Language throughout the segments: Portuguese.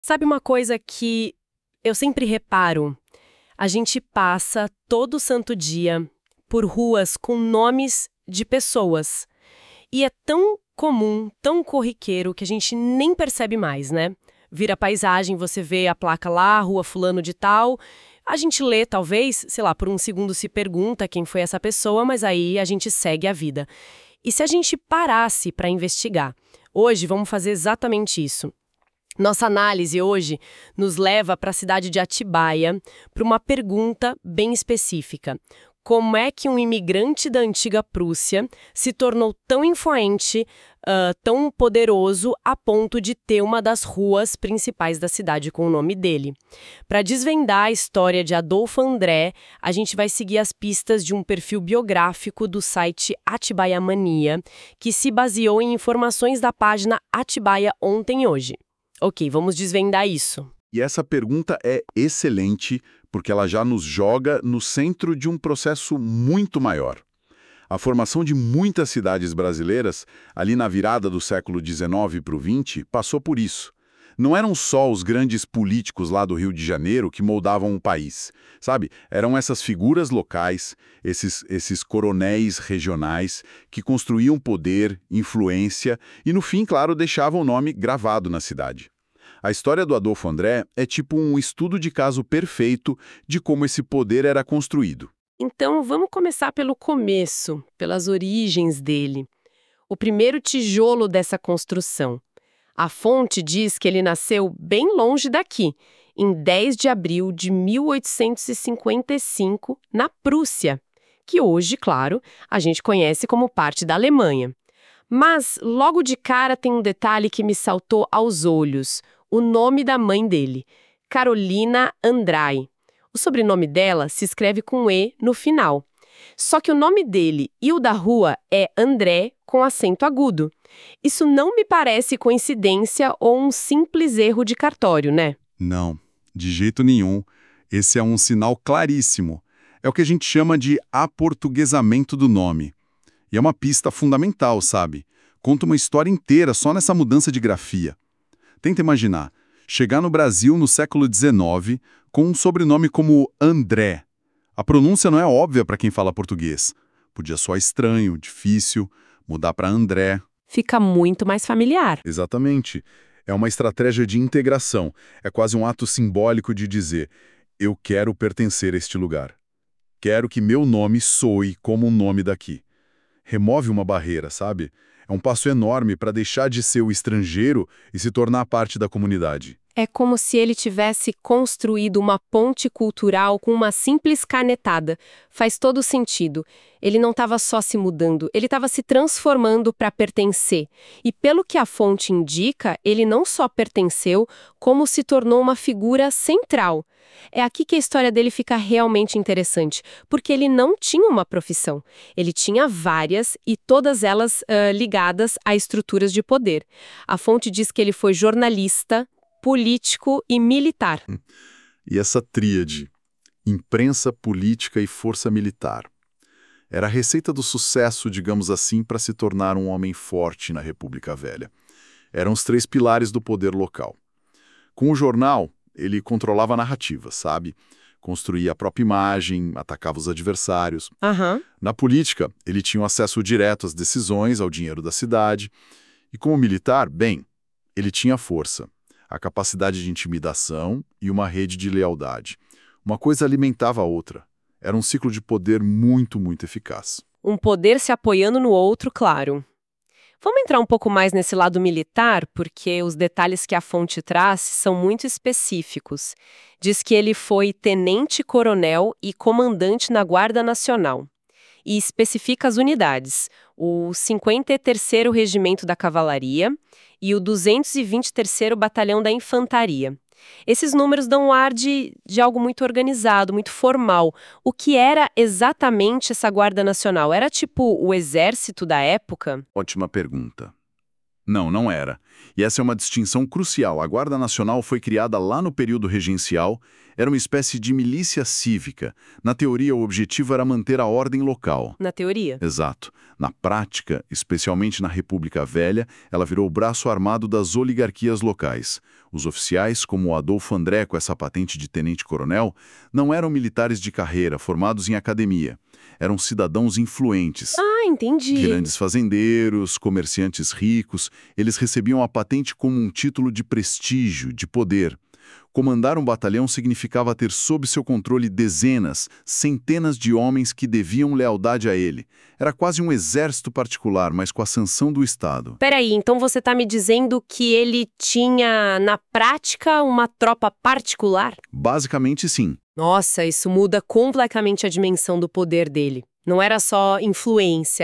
Sabe uma coisa que eu sempre reparo? A gente passa todo santo dia por ruas com nomes de pessoas. E é tão comum, tão corriqueiro, que a gente nem percebe mais, né? Vira paisagem, você vê a placa lá, Rua Fulano de Tal. A gente lê, talvez, sei lá, por um segundo se pergunta quem foi essa pessoa, mas aí a gente segue a vida. E se a gente parasse para investigar? Hoje vamos fazer exatamente isso. Nossa análise hoje nos leva para a cidade de Atibaia, para uma pergunta bem específica. Como é que um imigrante da antiga Prússia se tornou tão influente, tão poderoso, a ponto de ter uma das ruas principais da cidade com o nome dele? Para desvendar a história de Adolfo André, a gente vai seguir as pistas de um perfil biográfico do site Atibaia Mania, que se baseou em informações da página Atibaia Ontem e Hoje. Ok, vamos desvendar isso. E essa pergunta é excelente, porque ela já nos joga no centro de um processo muito maior. A formação de muitas cidades brasileiras, ali na virada do século XIX para o XX, passou por isso. Não eram só os grandes políticos lá do Rio de Janeiro que moldavam o país, sabe? Eram essas figuras locais, esses coronéis regionais que construíam poder, influência e, no fim, claro, deixavam o nome gravado na cidade. A história do Adolfo André é tipo um estudo de caso perfeito de como esse poder era construído. Então, vamos começar pelo começo, pelas origens dele. O primeiro tijolo dessa construção. A fonte diz que ele nasceu bem longe daqui, em 10 de abril de 1855, na Prússia, que hoje, claro, a gente conhece como parte da Alemanha. Mas, logo de cara, tem um detalhe que me saltou aos olhos: o nome da mãe dele, Carolina Andrai. O sobrenome dela se escreve com E no final. Só que o nome dele e o da rua é André com acento agudo. Isso não me parece coincidência ou um simples erro de cartório, né? Não, de jeito nenhum. Esse é um sinal claríssimo. É o que a gente chama de aportuguesamento do nome. E é uma pista fundamental, sabe? Conta uma história inteira só nessa mudança de grafia. Tenta imaginar, chegar no Brasil no século XIX com um sobrenome como André. A pronúncia não é óbvia para quem fala português. Podia soar estranho, difícil, mudar para André. Fica muito mais familiar. Exatamente. É uma estratégia de integração. É quase um ato simbólico de dizer: eu quero pertencer a este lugar. Quero que meu nome soe como um nome daqui. Remove uma barreira, sabe? É um passo enorme para deixar de ser o estrangeiro e se tornar parte da comunidade. É como se ele tivesse construído uma ponte cultural com uma simples canetada. Faz todo sentido. Ele não estava só se mudando, ele estava se transformando para pertencer. E pelo que a fonte indica, ele não só pertenceu, como se tornou uma figura central. É aqui que a história dele fica realmente interessante, porque ele não tinha uma profissão. Ele tinha várias e todas elas ligadas a estruturas de poder. A fonte diz que ele foi jornalista, político e militar. E essa tríade, imprensa, política e força militar, era a receita do sucesso, digamos assim, para se tornar um homem forte na República Velha. Eram os 3 pilares do poder local. Com o jornal, ele controlava a narrativa, sabe? Construía a própria imagem, atacava os adversários. Na política, ele tinha um acesso direto às decisões, ao dinheiro da cidade. E como militar, bem, ele tinha força, a capacidade de intimidação e uma rede de lealdade. Uma coisa alimentava a outra. Era um ciclo de poder muito, muito eficaz. Um poder se apoiando no outro, claro. Vamos entrar um pouco mais nesse lado militar, porque os detalhes que a fonte traz são muito específicos. Diz que ele foi tenente-coronel e comandante na Guarda Nacional. E especifica as unidades, o 53º Regimento da Cavalaria e o 223º Batalhão da Infantaria. Esses números dão um ar de algo muito organizado, muito formal. O que era exatamente essa Guarda Nacional? Era tipo o exército da época? Ótima pergunta. Não, não era. E essa é uma distinção crucial. A Guarda Nacional foi criada lá no período regencial, era uma espécie de milícia cívica. Na teoria, o objetivo era manter a ordem local. Na teoria. Exato. Na prática, especialmente na República Velha, ela virou o braço armado das oligarquias locais. Os oficiais, como o Adolfo André, com essa patente de tenente-coronel, não eram militares de carreira, formados em academia. Eram cidadãos influentes. Ah, entendi. Grandes fazendeiros, comerciantes ricos, eles recebiam a patente como um título de prestígio, de poder. Comandar um batalhão significava ter sob seu controle dezenas, centenas de homens que deviam lealdade a ele. Era quase um exército particular, mas com a sanção do Estado. Peraí, então você está me dizendo que ele tinha, na prática, uma tropa particular? Basicamente, sim. Nossa, isso muda completamente a dimensão do poder dele. Não era só influência,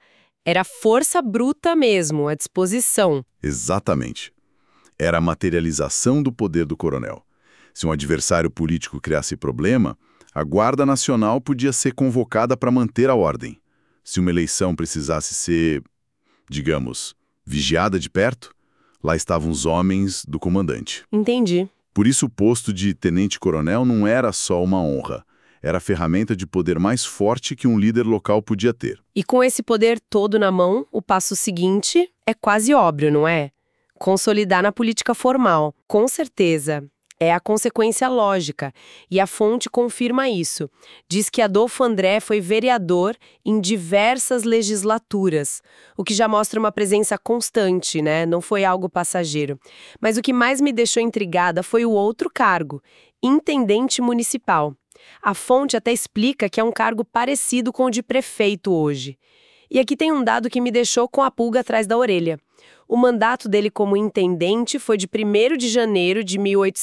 era força bruta mesmo, à disposição. Exatamente. Era a materialização do poder do coronel. Se um adversário político criasse problema, a Guarda Nacional podia ser convocada para manter a ordem. Se uma eleição precisasse ser, digamos, vigiada de perto, lá estavam os homens do comandante. Entendi. Por isso o posto de tenente-coronel não era só uma honra. Era a ferramenta de poder mais forte que um líder local podia ter. E com esse poder todo na mão, o passo seguinte é quase óbvio, não é? Consolidar na política formal. Com certeza. É a consequência lógica. E a fonte confirma isso. Diz que Adolfo André foi vereador em diversas legislaturas, o que já mostra uma presença constante, né? Não foi algo passageiro. Mas o que mais me deixou intrigada foi o outro cargo, intendente municipal. A fonte até explica que é um cargo parecido com o de prefeito hoje. E aqui tem um dado que me deixou com a pulga atrás da orelha. O mandato dele como intendente foi de 1º de janeiro de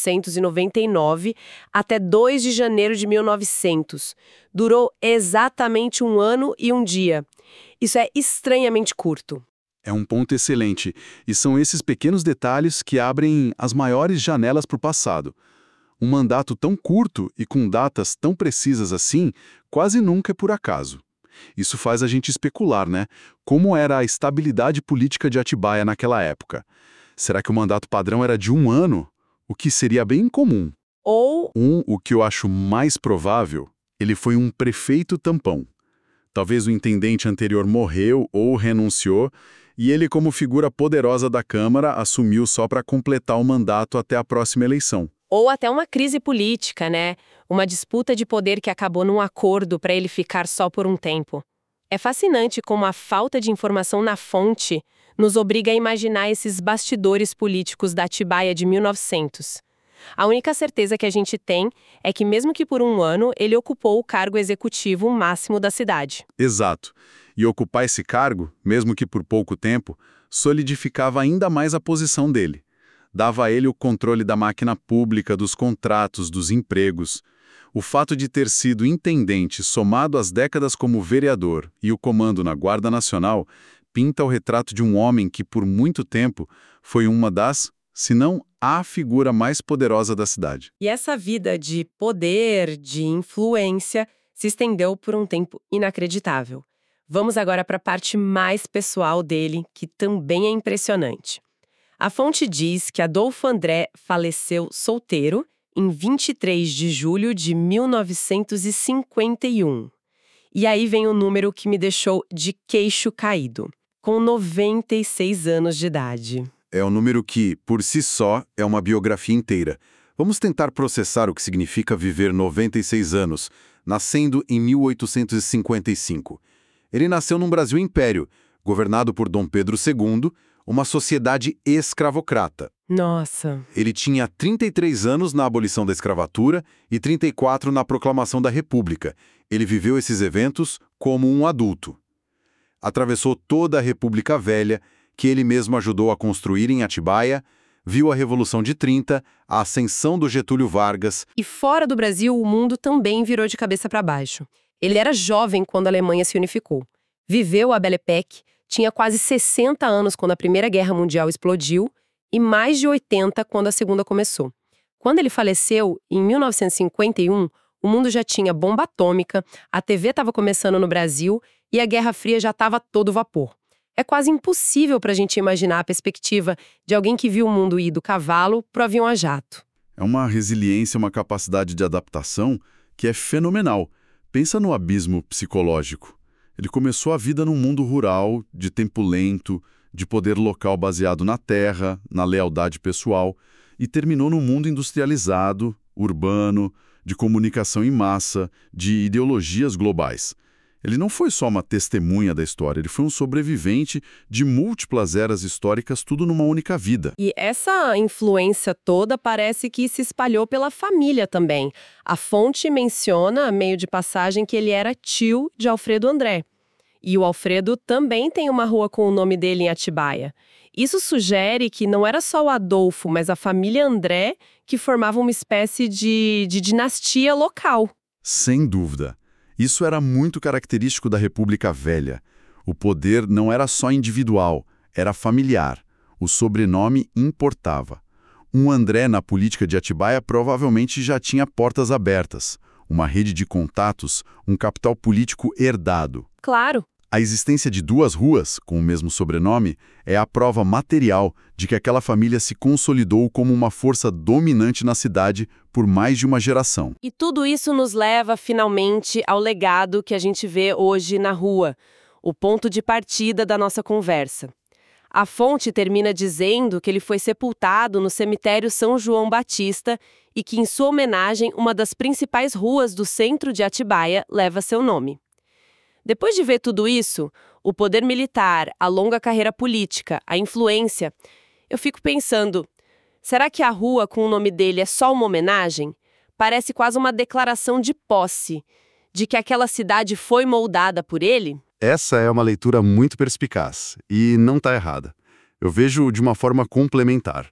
1899 até 2 de janeiro de 1900. Durou exatamente 1 ano e 1 dia. Isso é estranhamente curto. É um ponto excelente, e são esses pequenos detalhes que abrem as maiores janelas para o passado. Um mandato tão curto e com datas tão precisas assim, quase nunca é por acaso. Isso faz a gente especular, né? Como era a estabilidade política de Atibaia naquela época? Será que o mandato padrão era de 1 ano? O que seria bem incomum. Ou... O que eu acho mais provável, ele foi um prefeito tampão. Talvez o intendente anterior morreu ou renunciou, e ele, como figura poderosa da Câmara, assumiu só para completar o mandato até a próxima eleição. Ou até uma crise política, né? Uma disputa de poder que acabou num acordo para ele ficar só por um tempo. É fascinante como a falta de informação na fonte nos obriga a imaginar esses bastidores políticos da Atibaia de 1900. A única certeza que a gente tem é que, mesmo que por 1 ano, ele ocupou o cargo executivo máximo da cidade. Exato. E ocupar esse cargo, mesmo que por pouco tempo, solidificava ainda mais a posição dele. Dava a ele o controle da máquina pública, dos contratos, dos empregos. O fato de ter sido intendente, somado às décadas como vereador e o comando na Guarda Nacional, pinta o retrato de um homem que, por muito tempo, foi uma das, se não a figura mais poderosa da cidade. E essa vida de poder, de influência, se estendeu por um tempo inacreditável. Vamos agora para a parte mais pessoal dele, que também é impressionante. A fonte diz que Adolfo André faleceu solteiro em 23 de julho de 1951. E aí vem o número que me deixou de queixo caído, com 96 anos de idade. É um número que, por si só, é uma biografia inteira. Vamos tentar processar o que significa viver 96 anos, nascendo em 1855. Ele nasceu num Brasil império, governado por Dom Pedro II, uma sociedade escravocrata. Nossa! Ele tinha 33 anos na abolição da escravatura e 34 na proclamação da República. Ele viveu esses eventos como um adulto. Atravessou toda a República Velha, que ele mesmo ajudou a construir em Atibaia, viu a Revolução de 30, a ascensão do Getúlio Vargas. E fora do Brasil, o mundo também virou de cabeça para baixo. Ele era jovem quando a Alemanha se unificou. Viveu a Belle Époque, tinha quase 60 anos quando a Primeira Guerra Mundial explodiu e mais de 80 quando a Segunda começou. Quando ele faleceu, em 1951, o mundo já tinha bomba atômica, a TV estava começando no Brasil e a Guerra Fria já estava a todo vapor. É quase impossível para a gente imaginar a perspectiva de alguém que viu o mundo ir do cavalo para o avião a jato. É uma resiliência, uma capacidade de adaptação que é fenomenal. Pensa no abismo psicológico. Ele começou a vida num mundo rural, de tempo lento, de poder local baseado na terra, na lealdade pessoal, e terminou num mundo industrializado, urbano, de comunicação em massa, de ideologias globais. Ele não foi só uma testemunha da história, ele foi um sobrevivente de múltiplas eras históricas, tudo numa única vida. E essa influência toda parece que se espalhou pela família também. A fonte menciona, meio de passagem, que ele era tio de Alfredo André. E o Alfredo também tem uma rua com o nome dele em Atibaia. Isso sugere que não era só o Adolfo, mas a família André que formava uma espécie de dinastia local. Sem dúvida. Isso era muito característico da República Velha. O poder não era só individual, era familiar. O sobrenome importava. Um André na política de Atibaia provavelmente já tinha portas abertas, uma rede de contatos, um capital político herdado. Claro. A existência de duas ruas, com o mesmo sobrenome, é a prova material de que aquela família se consolidou como uma força dominante na cidade por mais de uma geração. E tudo isso nos leva, finalmente, ao legado que a gente vê hoje na rua, o ponto de partida da nossa conversa. A fonte termina dizendo que ele foi sepultado no cemitério São João Batista e que, em sua homenagem, uma das principais ruas do centro de Atibaia leva seu nome. Depois de ver tudo isso, o poder militar, a longa carreira política, a influência, eu fico pensando, será que a rua com o nome dele é só uma homenagem? Parece quase uma declaração de posse, de que aquela cidade foi moldada por ele? Essa é uma leitura muito perspicaz, e não está errada. Eu vejo de uma forma complementar.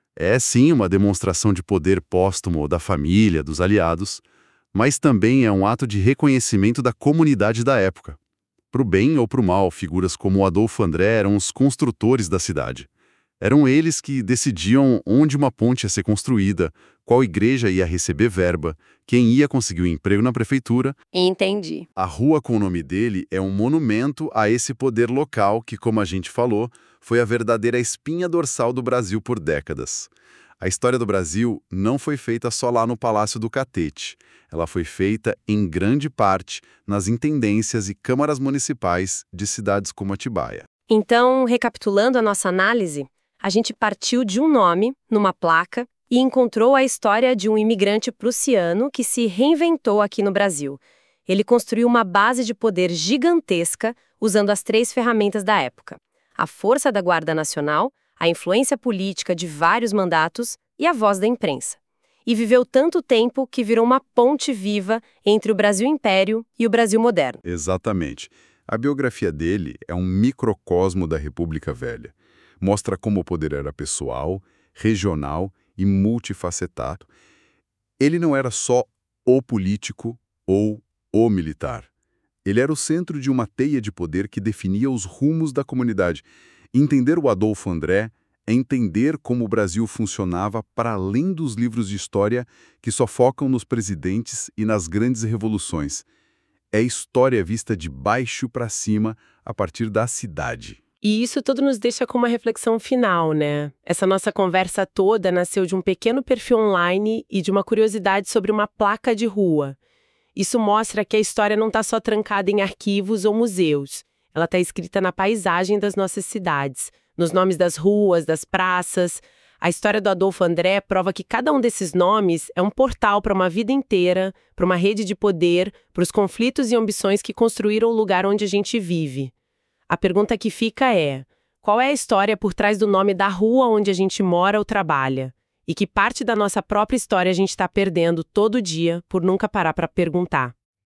É sim uma demonstração de poder póstumo da família, dos aliados, mas também é um ato de reconhecimento da comunidade da época. Para o bem ou para o mal, figuras como o Adolfo André eram os construtores da cidade. Eram eles que decidiam onde uma ponte ia ser construída, qual igreja ia receber verba, quem ia conseguir um emprego na prefeitura. Entendi. A rua com o nome dele é um monumento a esse poder local que, como a gente falou, foi a verdadeira espinha dorsal do Brasil por décadas. A história do Brasil não foi feita só lá no Palácio do Catete. Ela foi feita, em grande parte, nas intendências e câmaras municipais de cidades como Atibaia. Então, recapitulando a nossa análise, a gente partiu de um nome, numa placa, e encontrou a história de um imigrante prussiano que se reinventou aqui no Brasil. Ele construiu uma base de poder gigantesca usando as 3 ferramentas da época: a força da Guarda Nacional, a influência política de vários mandatos e a voz da imprensa. E viveu tanto tempo que virou uma ponte viva entre o Brasil Império e o Brasil moderno. Exatamente. A biografia dele é um microcosmo da República Velha. Mostra como o poder era pessoal, regional e multifacetado. Ele não era só o político ou o militar. Ele era o centro de uma teia de poder que definia os rumos da comunidade. Entender o Adolfo André é entender como o Brasil funcionava para além dos livros de história que só focam nos presidentes e nas grandes revoluções. É história vista de baixo para cima a partir da cidade. E isso tudo nos deixa com uma reflexão final, né? Essa nossa conversa toda nasceu de um pequeno perfil online e de uma curiosidade sobre uma placa de rua. Isso mostra que a história não está só trancada em arquivos ou museus. Ela está escrita na paisagem das nossas cidades, nos nomes das ruas, das praças. A história do Adolfo André prova que cada um desses nomes é um portal para uma vida inteira, para uma rede de poder, para os conflitos e ambições que construíram o lugar onde a gente vive. A pergunta que fica é: qual é a história por trás do nome da rua onde a gente mora ou trabalha? E que parte da nossa própria história a gente está perdendo todo dia por nunca parar para perguntar?